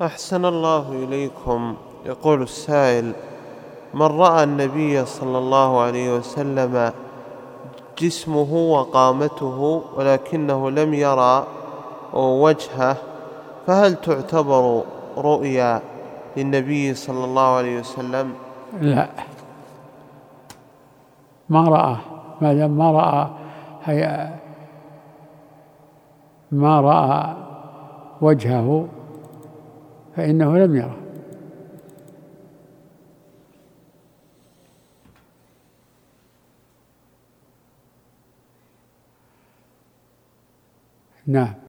أحسن الله إليكم. يقول السائل: من رأى النبي صلى الله عليه وسلم جسمه وقامته ولكنه لم يرى وجهه، فهل تعتبر رؤيا للنبي صلى الله عليه وسلم؟ لا، ما رأى، ما دام ما رأى وجهه فإنه لم يره. نعم.